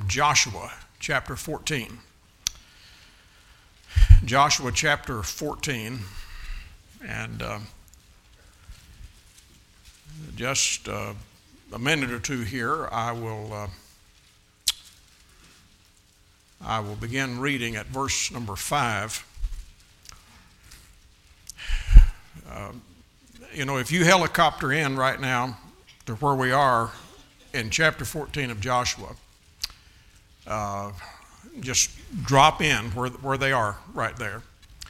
Joshua chapter 14. Joshua chapter 14, and just a minute or two here, I will begin reading at verse number 5. If you helicopter in right now to where we are in chapter 14 of Joshua, just drop in where they are right there.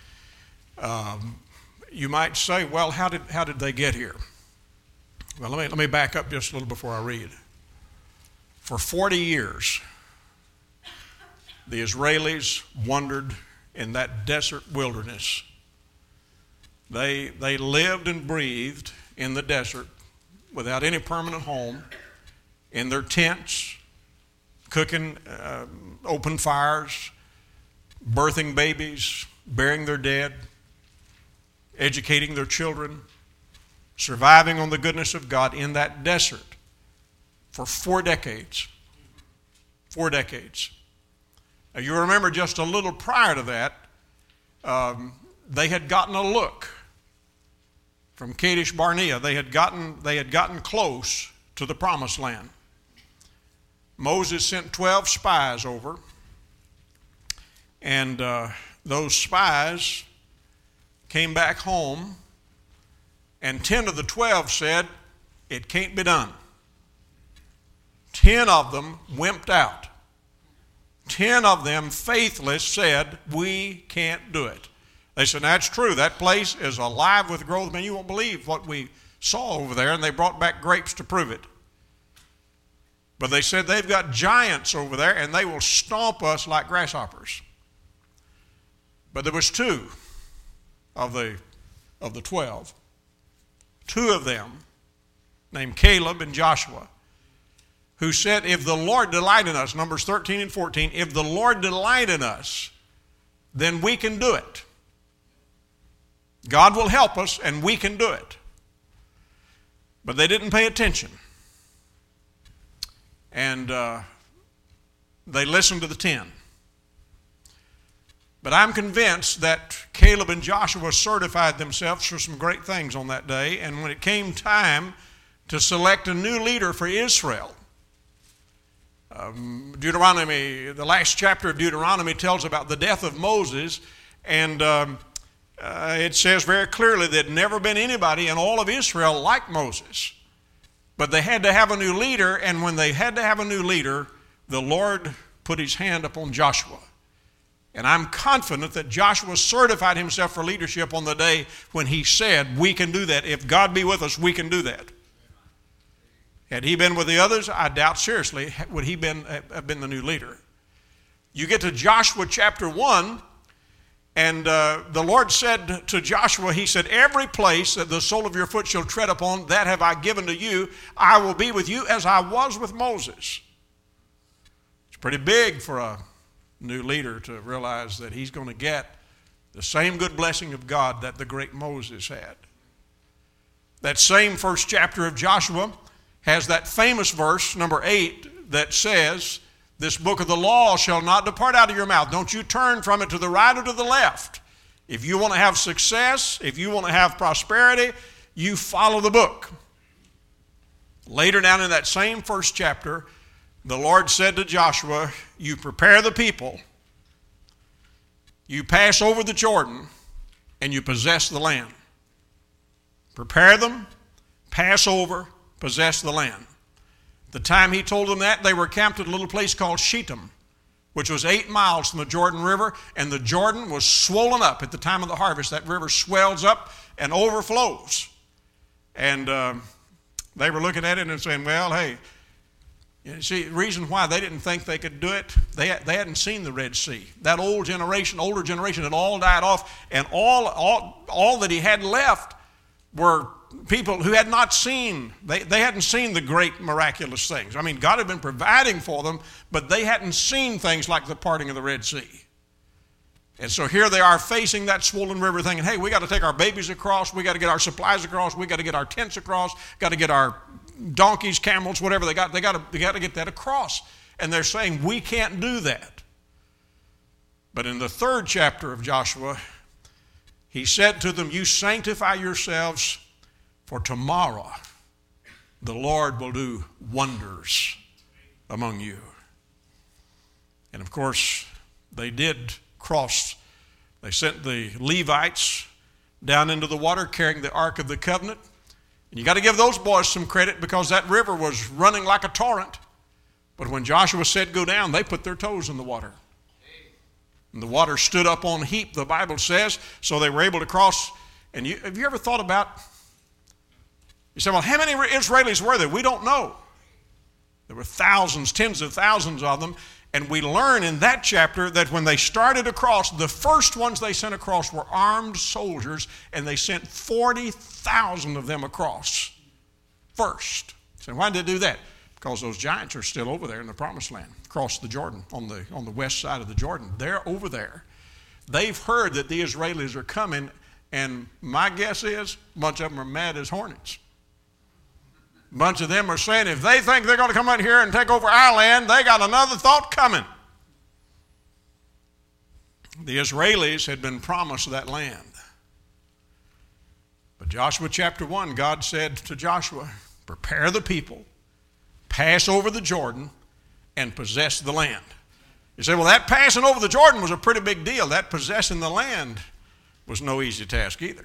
You might say, well, how did they get here? Well, let me back up just a little before I read. For 40 years, the Israelis wandered in that desert wilderness. They lived and breathed in the desert without any permanent home, in their tents, cooking open fires, birthing babies, burying their dead, educating their children, surviving on the goodness of God in that desert for 4 decades. 4 decades. Now, you remember just a little prior to that, they had gotten a look from Kadesh Barnea. They had gotten close to the promised land. Moses sent 12 spies over, and those spies came back home, and 10 of the 12 said, it can't be done. 10 of them wimped out. 10 of them, faithless, said, we can't do it. They said, that's true. That place is alive with growth. Man, you won't believe what we saw over there, and they brought back grapes to prove it. But they said they've got giants over there, and they will stomp us like grasshoppers. But there was 2 of the 12. 2 of them, named Caleb and Joshua, who said, if the Lord delight in us, Numbers 13 and 14, if the Lord delight in us, then we can do it. God will help us, and we can do it. But they didn't pay attention. And they listened to the 10. But I'm convinced that Caleb and Joshua certified themselves for some great things on that day. And when it came time to select a new leader for Israel, Deuteronomy, the last chapter of Deuteronomy tells about the death of Moses, and it says very clearly that there had never been anybody in all of Israel like Moses. But they had to have a new leader, and when they had to have a new leader, the Lord put his hand upon Joshua. And I'm confident that Joshua certified himself for leadership on the day when he said, we can do that. If God be with us, we can do that. Had he been with the others, I doubt seriously would he have been the new leader. You get to Joshua chapter 1, and the Lord said to Joshua, he said, every place that the sole of your foot shall tread upon, that have I given to you. I will be with you as I was with Moses. It's pretty big for a new leader to realize that he's going to get the same good blessing of God that the great Moses had. That same first chapter of Joshua has that famous verse, number 8, that says, this book of the law shall not depart out of your mouth. Don't you turn from it to the right or to the left. If you want to have success, if you want to have prosperity, you follow the book. Later down in that same first chapter, the Lord said to Joshua, you prepare the people, you pass over the Jordan, and you possess the land. Prepare them, pass over, possess the land. The time he told them that, they were camped at a little place called Shittim, which was 8 miles from the Jordan River, and the Jordan was swollen up at the time of the harvest. That river swells up and overflows. And they were looking at it and saying, well, hey, you see, the reason why they didn't think they could do it, they hadn't seen the Red Sea. That older generation had all died off, and all that he had left were people who had not seen, they hadn't seen the great miraculous things. I mean, God had been providing for them, but they hadn't seen things like the parting of the Red Sea. And so here they are facing that swollen river thinking, hey, we got to take our babies across, we got to get our supplies across, we got to get our tents across, got to get our donkeys, camels, whatever they got to get that across. and they're saying, we can't do that. But in the 3rd chapter of Joshua, he said to them, you sanctify yourselves, for tomorrow the Lord will do wonders among you. And of course, they did cross. They sent the Levites down into the water carrying the Ark of the Covenant. And you got to give those boys some credit, because that river was running like a torrent. But when Joshua said go down, they put their toes in the water. And the water stood up on a heap, the Bible says, so they were able to cross. And have you ever thought about, you say, well, how many Israelis were there? We don't know. There were thousands, tens of thousands of them. And we learn in that chapter that when they started across, the first ones they sent across were armed soldiers, and they sent 40,000 of them across first. So why did they do that? Because those giants are still over there in the Promised Land, across the Jordan, on the west side of the Jordan. They're over there. They've heard that the Israelis are coming, and my guess is a bunch of them are mad as hornets. A bunch of them are saying if they think they're going to come out here and take over our land, they got another thought coming. The Israelis had been promised that land. But Joshua chapter 1, God said to Joshua, prepare the people, pass over the Jordan, and possess the land. You say, well, that passing over the Jordan was a pretty big deal. That possessing the land was no easy task either.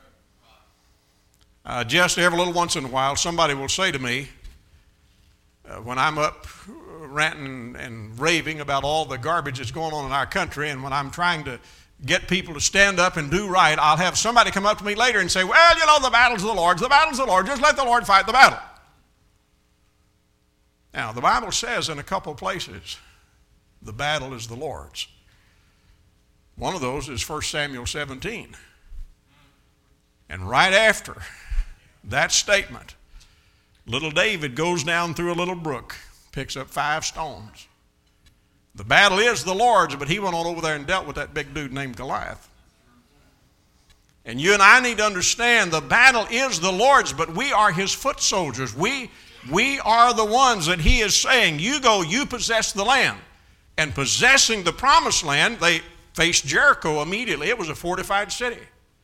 Just every little once in a while, somebody will say to me, when I'm up ranting and raving about all the garbage that's going on in our country, and when I'm trying to get people to stand up and do right, I'll have somebody come up to me later and say, well, you know, the battle's the Lord's, the battle's the Lord, just let the Lord fight the battle. Now, the Bible says in a couple places, the battle is the Lord's. One of those is 1 Samuel 17. And right after that statement, little David goes down through a little brook, picks up 5 stones. The battle is the Lord's, but he went on over there and dealt with that big dude named Goliath. And you and I need to understand the battle is the Lord's, but we are his foot soldiers. We are the ones that he is saying, you go, you possess the land. And possessing the promised land, they faced Jericho immediately. It was a fortified city.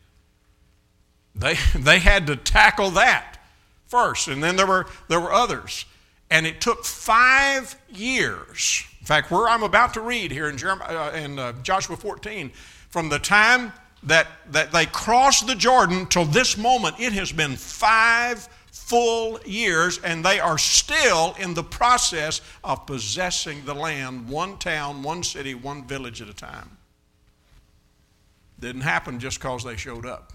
They had to tackle that first, and then there were others. And it took 5 years. In fact, where I'm about to read here in Joshua 14, from the time that they crossed the Jordan till this moment, it has been 5 full years, and they are still in the process of possessing the land, one town, one city, one village at a time. Didn't happen just because they showed up.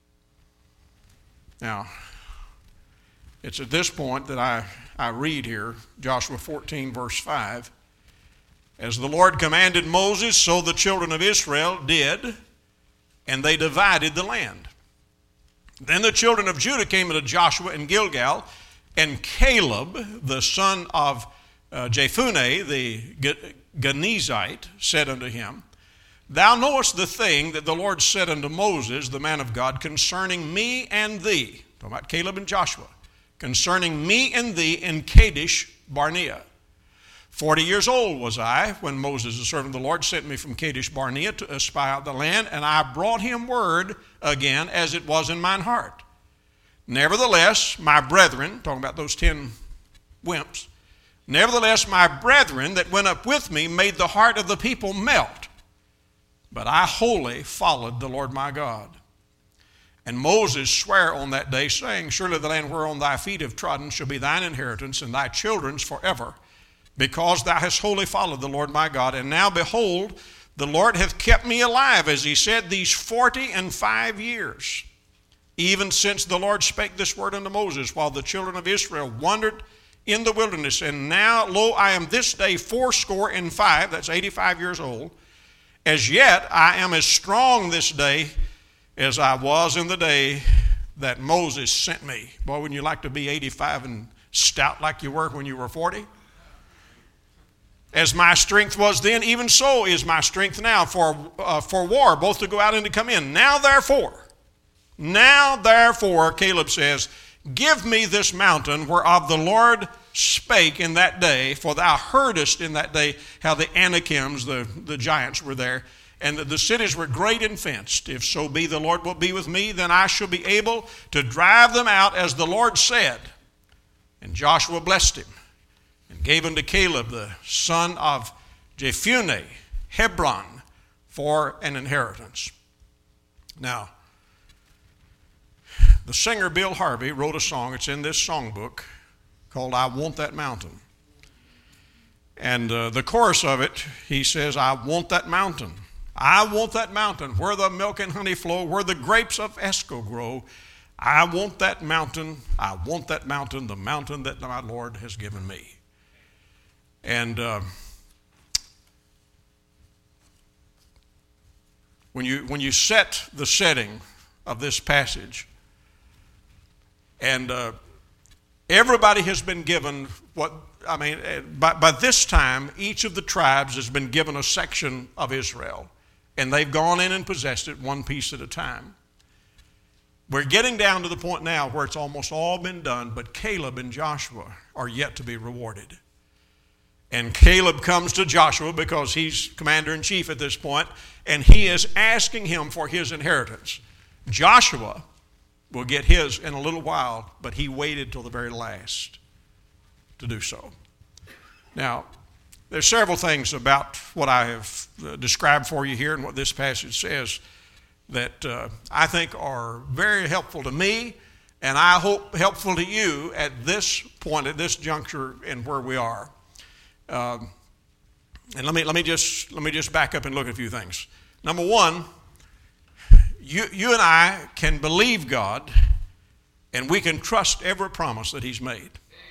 Now, it's at this point that I read here, Joshua 14, verse 5. As the Lord commanded Moses, so the children of Israel did, and they divided the land. Then the children of Judah came unto Joshua in Gilgal, and Caleb, the son of Jephunneh, the Kenizzite, said unto him, Thou knowest the thing that the Lord said unto Moses, the man of God, concerning me and thee, talking about Caleb and Joshua, concerning me and thee in Kadesh Barnea. 40 years old was I when Moses, the servant of the Lord, sent me from Kadesh Barnea to espy out the land, and I brought him word again as it was in mine heart. Nevertheless, my brethren, talking about those 10 wimps, nevertheless, my brethren that went up with me made the heart of the people melt. But I wholly followed the Lord my God. And Moses sware on that day, saying, Surely the land whereon thy feet have trodden shall be thine inheritance, and thy children's forever, because thou hast wholly followed the Lord my God. And now, behold, the Lord hath kept me alive, as he said, these 45 years, even since the Lord spake this word unto Moses, while the children of Israel wandered in the wilderness. And now, lo, I am this day 85, that's 85 years old. As yet I am as strong this day as I was in the day that Moses sent me. Boy, wouldn't you like to be 85 and stout like you were when you were 40? As my strength was then, even so is my strength now for war, both to go out and to come in. Now therefore, Caleb says, Give me this mountain whereof the Lord spake in that day, for thou heardest in that day how the Anakims, the giants, were there, and the cities were great and fenced. If so be the Lord will be with me, then I shall be able to drive them out as the Lord said. And Joshua blessed him, and gave unto Caleb the son of Jephunneh Hebron for an inheritance. Now, the singer Bill Harvey wrote a song, it's in this songbook, called I Want That Mountain. And the chorus of it, he says, I want that mountain. I want that mountain where the milk and honey flow, where the grapes of Esco grow. I want that mountain. I want that mountain, the mountain that my Lord has given me. And when you set the setting of this passage, and everybody has been given by this time, each of the tribes has been given a section of Israel, and they've gone in and possessed it one piece at a time. We're getting down to the point now where it's almost all been done, but Caleb and Joshua are yet to be rewarded. And Caleb comes to Joshua because he's commander-in-chief at this point, and he is asking him for his inheritance. Joshua will get his in a little while, but he waited till the very last to do so. Now, there's several things about what I have described for you here and what this passage says that I think are very helpful to me, and I hope helpful to you at this point, at this juncture in where we are. And let me just back up and look at a few things. Number one, you and I can believe God, and we can trust every promise that He's made.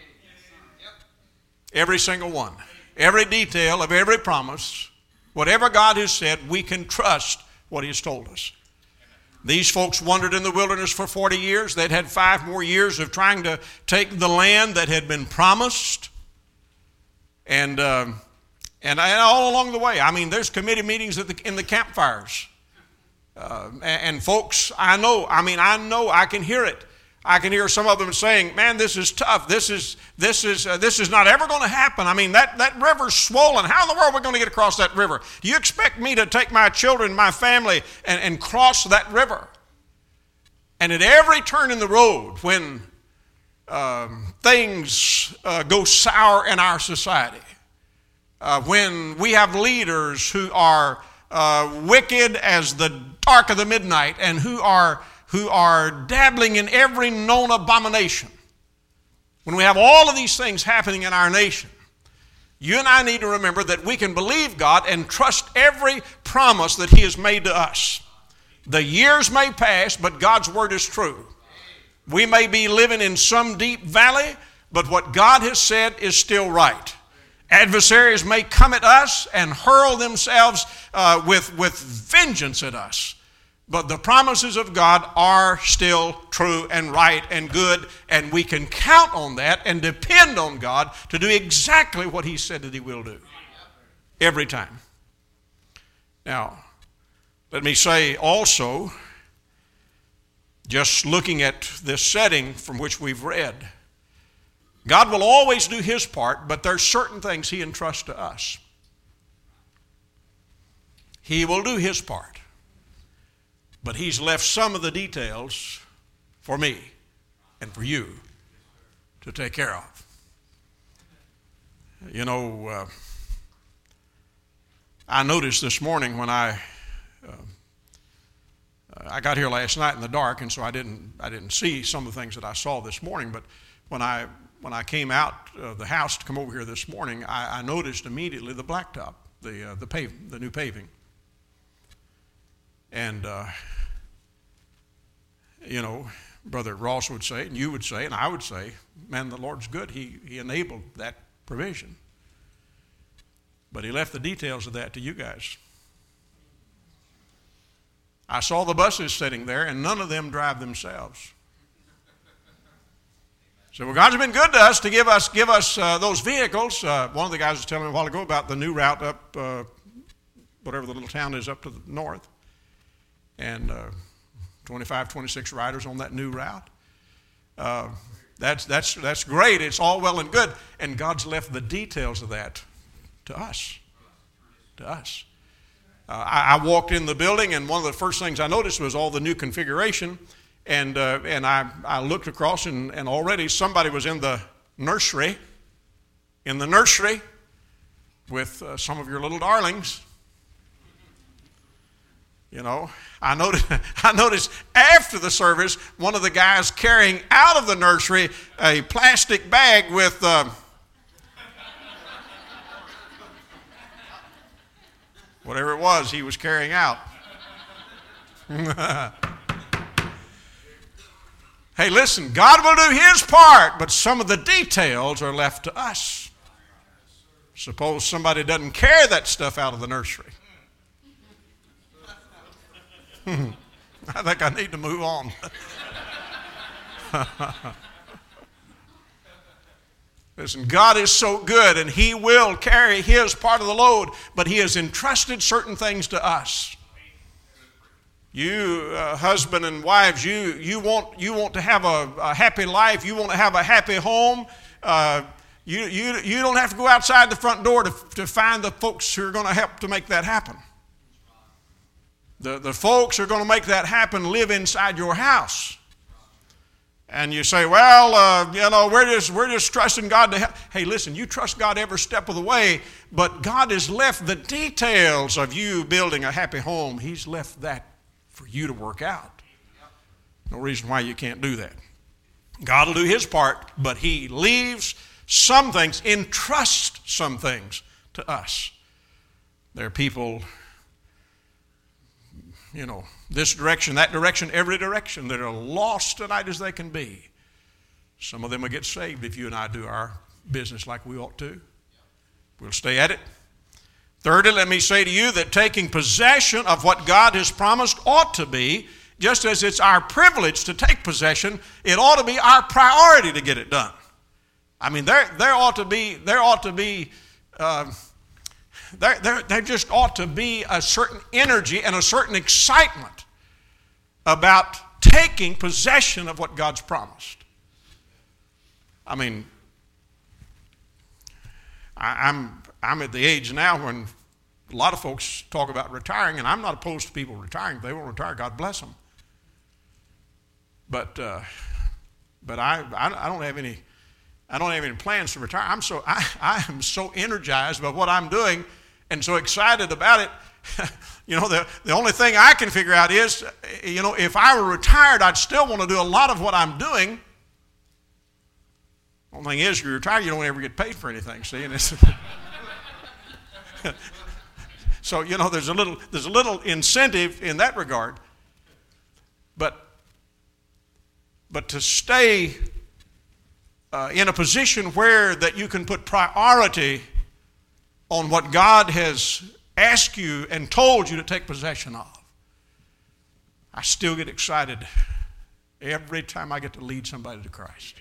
Every single one. Every detail of every promise, whatever God has said, we can trust what He has told us. These folks wandered in the wilderness for 40 years. They'd had 5 more years of trying to take the land that had been promised. And all along the way, there's committee meetings in the campfires. And folks, I know, I can hear it. I can hear some of them saying, man, this is tough. This is not ever going to happen. That river's swollen. How in the world are we going to get across that river? Do you expect me to take my children, my family, and cross that river? And at every turn in the road, when things go sour in our society, when we have leaders who are wicked as the dark of the midnight and who are dabbling in every known abomination, when we have all of these things happening in our nation, you and I need to remember that we can believe God and trust every promise that He has made to us. The years may pass, but God's word is true. We may be living in some deep valley, but what God has said is still right. Adversaries may come at us and hurl themselves with vengeance at us. But the promises of God are still true and right and good, and we can count on that and depend on God to do exactly what He said that He will do. Every time. Now, let me say also, just looking at this setting from which we've read, God will always do His part, but there's certain things He entrusts to us. He will do His part. But He's left some of the details for me and for you to take care of. I noticed this morning when I got here last night in the dark, and so I didn't see some of the things that I saw this morning. But when I came out of the house to come over here this morning, I noticed immediately the blacktop, the new paving. And, Brother Ross would say, and you would say, and I would say, man, the Lord's good. He enabled that provision. But He left the details of that to you guys. I saw the buses sitting there, and none of them drive themselves. So God's been good to us to give us those vehicles. One of the guys was telling me a while ago about the new route up, whatever the little town is up to the north. And 25, 26 riders on that new route. That's great. It's all well and good. And God's left the details of that to us. To us. I walked in the building, and one of the first things I noticed was all the new configuration. And I looked across, and already somebody was in the nursery with some of your little darlings. You know, I noticed after the service, one of the guys carrying out of the nursery a plastic bag with whatever it was he was carrying out. Hey, listen, God will do His part, but some of the details are left to us. Suppose somebody doesn't carry that stuff out of the nursery. I think I need to move on. Listen, God is so good, and He will carry His part of the load, but He has entrusted certain things to us. You husband and wives, you want to have a happy life. You want to have a happy home. You don't have to go outside the front door to find the folks who are going to help to make that happen. The folks who are going to make that happen live inside your house. And you say, well, we're just trusting God to help. Hey, listen, you trust God every step of the way, but God has left the details of you building a happy home. He's left that for you to work out. No reason why you can't do that. God will do His part, but He leaves some things, entrusts some things to us. There are people, this direction, that direction, every direction, that are lost tonight as they can be. Some of them will get saved if you and I do our business like we ought to. We'll stay at it. Thirdly, let me say to you that taking possession of what God has promised ought to be, just as it's our privilege to take possession, it ought to be our priority to get it done. I mean, there just ought to be a certain energy and a certain excitement about taking possession of what God's promised. I mean, I'm at the age now when a lot of folks talk about retiring, and I'm not opposed to people retiring. If they want to retire, God bless them. But I don't have any plans to retire. I am so energized by what I'm doing and so excited about it. The only thing I can figure out is, if I were retired, I'd still want to do a lot of what I'm doing. The only thing is, you're retired, you don't ever get paid for anything, see? And it's so, there's a little incentive in that regard. But to stay in a position where that you can put priority on what God has asked you and told you to take possession of. I still get excited every time I get to lead somebody to Christ.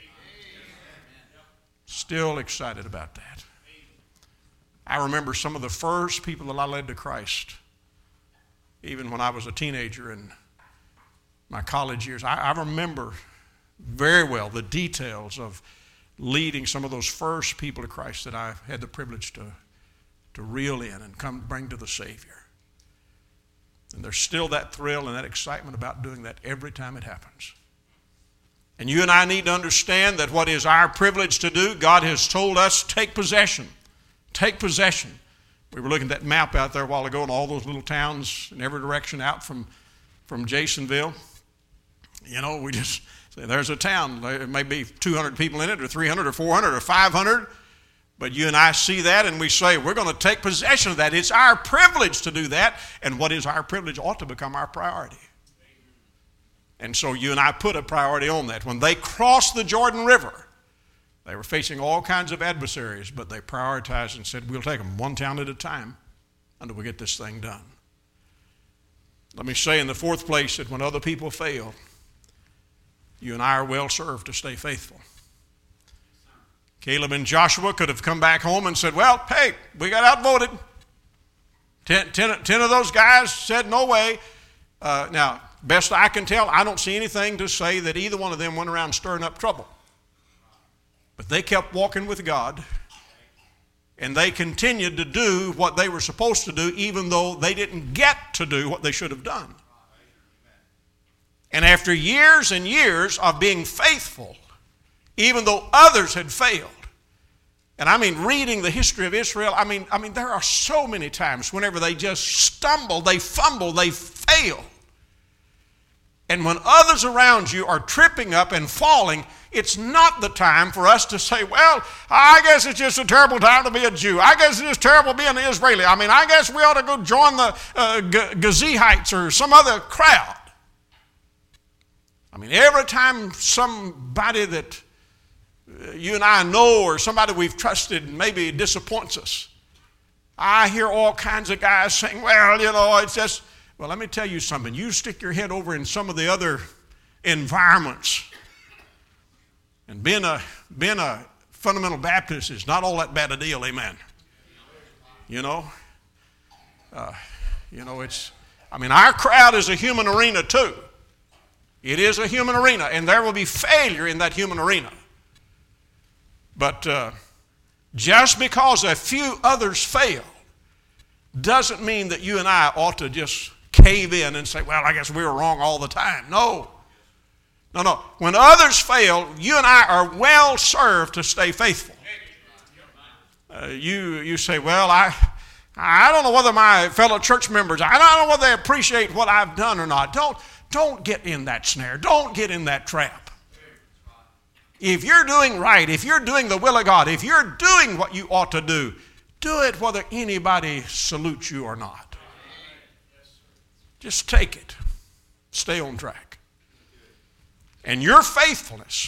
Still excited about that. I remember some of the first people that I led to Christ, even when I was a teenager in my college years. I remember very well the details of leading some of those first people to Christ that I had the privilege to reel in and come bring to the Savior. And there's still that thrill and that excitement about doing that every time it happens. And you and I need to understand that what is our privilege to do, God has told us, take possession. Take possession. We were looking at that map out there a while ago, and all those little towns in every direction out from Jasonville. We just say there's a town. There may be 200 people in it, or 300, or 400, or 500. But you and I see that, and we say, we're going to take possession of that. It's our privilege to do that, and what is our privilege ought to become our priority. And so you and I put a priority on that. When they crossed the Jordan River, they were facing all kinds of adversaries, but they prioritized and said, we'll take them one town at a time until we get this thing done. Let me say in the fourth place that when other people fail, you and I are well served to stay faithful. Caleb and Joshua could have come back home and said, well, hey, we got outvoted. 10 of those guys said no way. Now, best I can tell, I don't see anything to say that either one of them went around stirring up trouble. But they kept walking with God, and they continued to do what they were supposed to do, even though they didn't get to do what they should have done. And after years and years of being faithful, even though others had failed, and I mean reading the history of Israel, I mean there are so many times whenever they just stumble, they fumble, they fail. And when others around you are tripping up and falling, it's not the time for us to say, well, I guess it's just a terrible time to be a Jew. I guess it's just terrible being an Israeli. I mean, I guess we ought to go join the Gazihites or some other crowd. I mean, every time somebody that you and I know or somebody we've trusted maybe disappoints us, I hear all kinds of guys saying, well, you know, it's just... Well, let me tell you something. You stick your head over in some of the other environments, and being a fundamental Baptist is not all that bad a deal, amen. It's, I mean, our crowd is a human arena too. It is a human arena, and there will be failure in that human arena. But just because a few others fail doesn't mean that you and I ought to just cave in and say, well, I guess we were wrong all the time. No. When others fail, you and I are well served to stay faithful. You say, well, I don't know whether my fellow church members, I don't know whether they appreciate what I've done or not. Don't get in that snare. Don't get in that trap. If you're doing right, if you're doing the will of God, if you're doing what you ought to do it whether anybody salutes you or not. Just take it. Stay on track. And your faithfulness.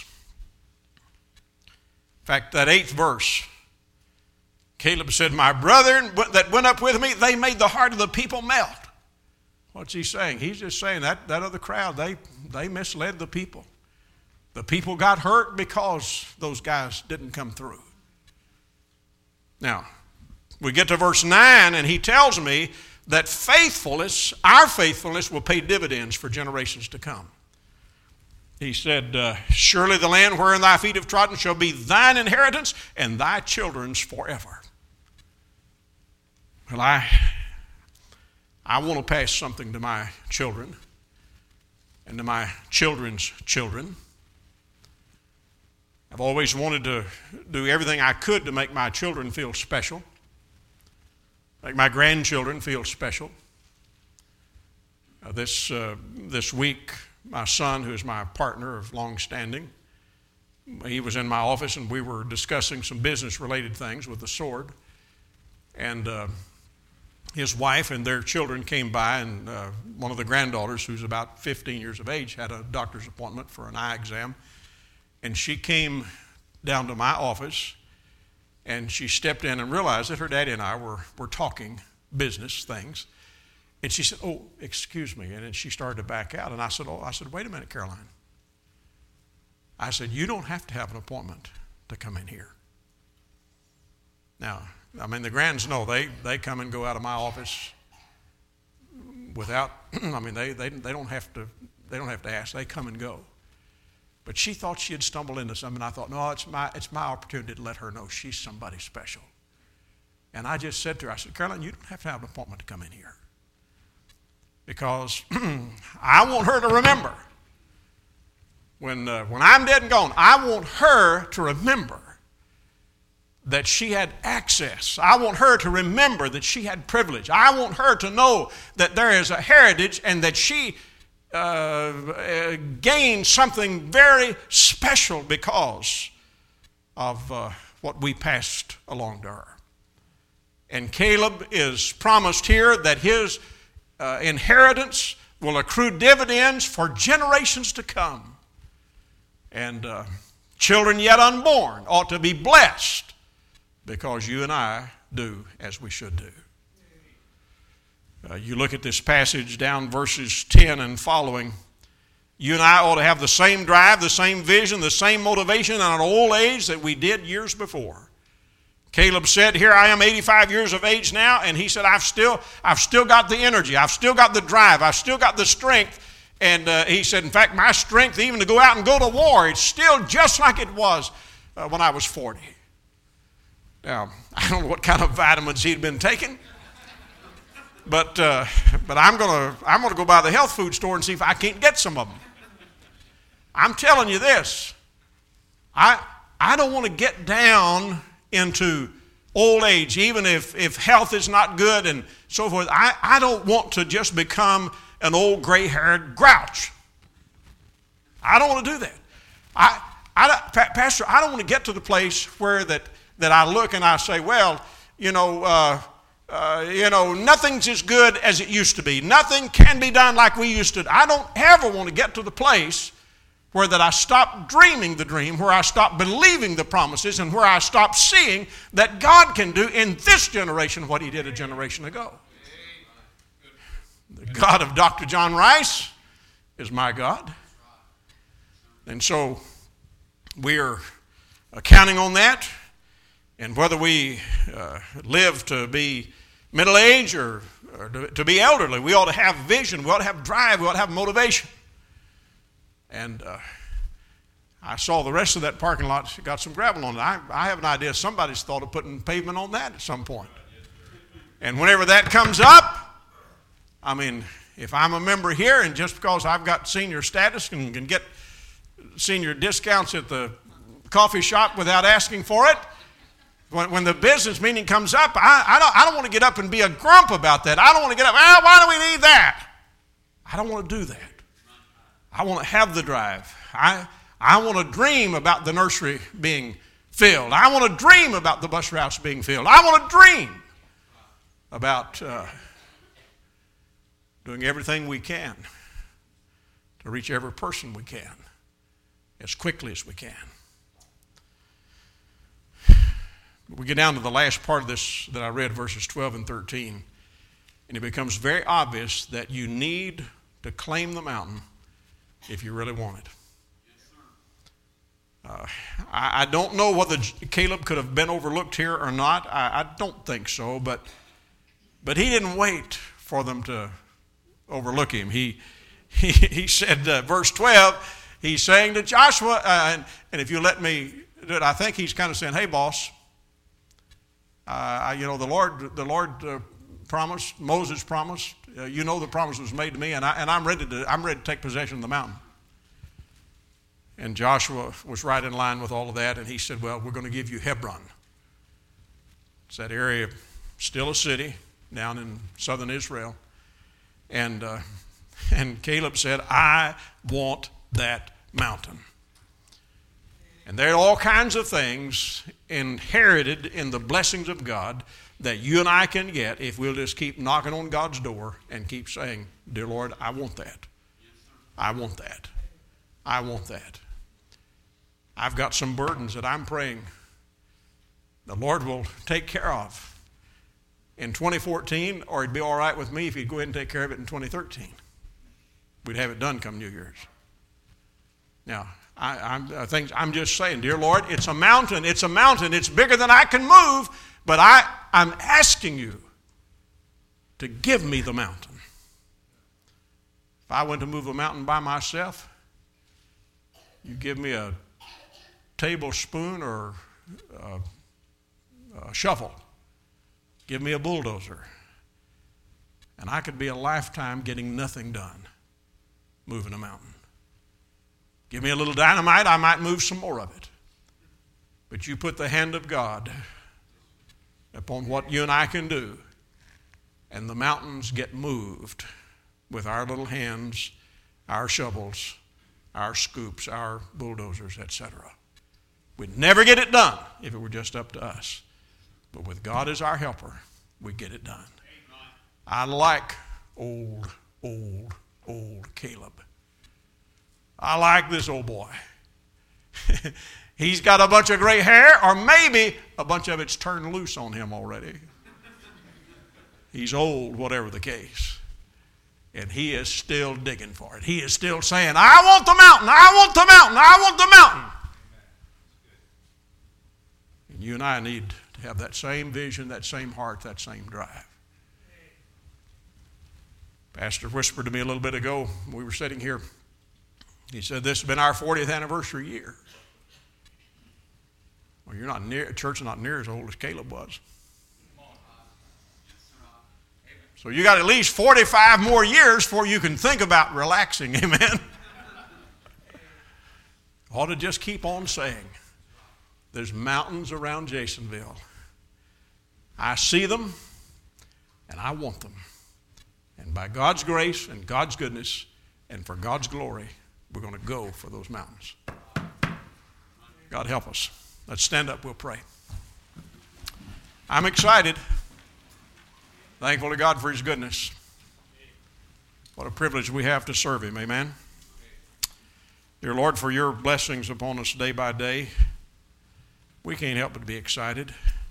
In fact, that 8th verse, Caleb said, my brethren that went up with me, they made the heart of the people melt. What's he saying? He's just saying that other crowd, they misled the people. The people got hurt because those guys didn't come through. Now, we get to verse 9, and he tells me that faithfulness, our faithfulness, will pay dividends for generations to come. He said, surely the land wherein thy feet have trodden shall be thine inheritance and thy children's forever. Well, I want to pass something to my children and to my children's children. I've always wanted to do everything I could to make my children feel special. Make my grandchildren feel special. This week, my son, who is my partner of long standing, he was in my office and we were discussing some business-related things with the sword. And his wife and their children came by, and one of the granddaughters, who's about 15 years of age, had a doctor's appointment for an eye exam. And she came down to my office, and she stepped in and realized that her daddy and I were talking business things. And she said, oh, excuse me. And then she started to back out. And I said, wait a minute, Caroline. I said, you don't have to have an appointment to come in here. Now, I mean, the grands know they come and go out of my office without, I mean, they don't have to ask. They come and go. But she thought she had stumbled into something. I thought, no, it's my opportunity to let her know she's somebody special. And I just said to her, I said, Caroline, you don't have to have an appointment to come in here. Because I want her to remember. When I'm dead and gone, I want her to remember that she had access. I want her to remember that she had privilege. I want her to know that there is a heritage and that she gained something very special because of what we passed along to her. And Caleb is promised here that his inheritance will accrue dividends for generations to come. And children yet unborn ought to be blessed because you and I do as we should do. You look at this passage down verses 10 and following. You and I ought to have the same drive, the same vision, the same motivation in our old age that we did years before. Caleb said, here I am 85 years of age now, and he said, I've still got the energy, I've still got the drive, I've still got the strength. And he said, in fact, my strength even to go out and go to war, it's still just like it was when I was 40. Now, I don't know what kind of vitamins he'd been taking, but I'm gonna go by the health food store and see if I can't get some of them. I'm telling you this, I don't want to get down into old age, even if health is not good and so forth. I don't want to just become an old gray-haired grouch. I don't want to do that. Pastor, I don't want to get to the place where that I look and I say, well, nothing's as good as it used to be. Nothing can be done like we used to. I don't ever want to get to the place where that I stop dreaming the dream, where I stop believing the promises, and where I stop seeing that God can do in this generation what he did a generation ago. The God of Dr. John Rice is my God. And so we're counting on that. And whether we live to be middle-aged or to be elderly, we ought to have vision, we ought to have drive, we ought to have motivation. And I saw the rest of that parking lot got some gravel on it. I have an idea somebody's thought of putting pavement on that at some point. And whenever that comes up, I mean, if I'm a member here and just because I've got senior status and can get senior discounts at the coffee shop without asking for it, when the business meeting comes up, I don't want to get up and be a grump about that. I don't want to get up, why do we need that? I don't want to do that. I want to have the drive. I want to dream about the nursery being filled. I want to dream about the bus routes being filled. I want to dream about doing everything we can to reach every person we can as quickly as we can. We get down to the last part of this that I read, verses 12 and 13, and it becomes very obvious that you need to claim the mountain if you really want it. I don't know whether Caleb could have been overlooked here or not. I don't think so, but he didn't wait for them to overlook him. He said, verse 12, he's saying to Joshua, and if you let me do it, I think he's kind of saying, hey, boss, the Lord promised, Moses promised, the promise was made to me, and I'm ready to take possession of the mountain. And Joshua was right in line with all of that, and he said, well, we're going to give you Hebron. It's that area, still a city, down in southern Israel. And Caleb said, I want that mountain. And there are all kinds of things inherited in the blessings of God that you and I can get if we'll just keep knocking on God's door and keep saying, dear Lord, I want that. I want that. I want that. I've got some burdens that I'm praying the Lord will take care of in 2014, or it'd be all right with me if he'd go ahead and take care of it in 2013. We'd have it done come New Year's. Now, I'm just saying, dear Lord, it's a mountain. It's a mountain. It's bigger than I can move, but I'm asking you to give me the mountain. If I went to move a mountain by myself, you give me a tablespoon or a shovel. Give me a bulldozer. And I could be a lifetime getting nothing done moving a mountain. Give me a little dynamite, I might move some more of it. But you put the hand of God upon what you and I can do, and the mountains get moved with our little hands, our shovels, our scoops, our bulldozers, etc. We'd never get it done if it were just up to us. But with God as our helper, we get it done. I like old Caleb. I like this old boy. He's got a bunch of gray hair, or maybe a bunch of it's turned loose on him already. He's old, whatever the case. And he is still digging for it. He is still saying, I want the mountain, I want the mountain, I want the mountain. And you and I need to have that same vision, that same heart, that same drive. Pastor whispered to me a little bit ago, we were sitting here. He said, this has been our 40th anniversary year. Well, you're not near, church is not near as old as Caleb was. So you got at least 45 more years before you can think about relaxing, amen? Ought to just keep on saying, there's mountains around Jasonville. I see them, and I want them. And by God's grace and God's goodness and for God's glory, we're going to go for those mountains. God help us. Let's stand up, we'll pray. I'm excited. Thankful to God for His goodness. What a privilege we have to serve Him, amen? Dear Lord, for your blessings upon us day by day, we can't help but be excited.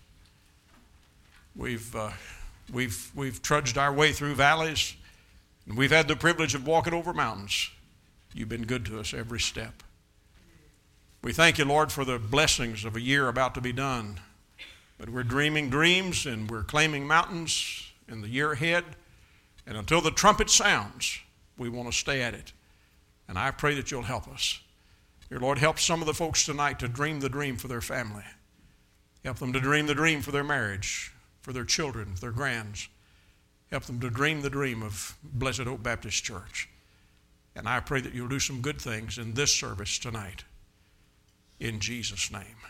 We've trudged our way through valleys, and we've had the privilege of walking over mountains. You've been good to us every step. We thank you, Lord, for the blessings of a year about to be done. But we're dreaming dreams, and we're claiming mountains in the year ahead. And until the trumpet sounds, we want to stay at it. And I pray that you'll help us. Dear Lord, help some of the folks tonight to dream the dream for their family. Help them to dream the dream for their marriage, for their children, for their grands. Help them to dream the dream of Blessed Hope Baptist Church. And I pray that you'll do some good things in this service tonight. In Jesus' name.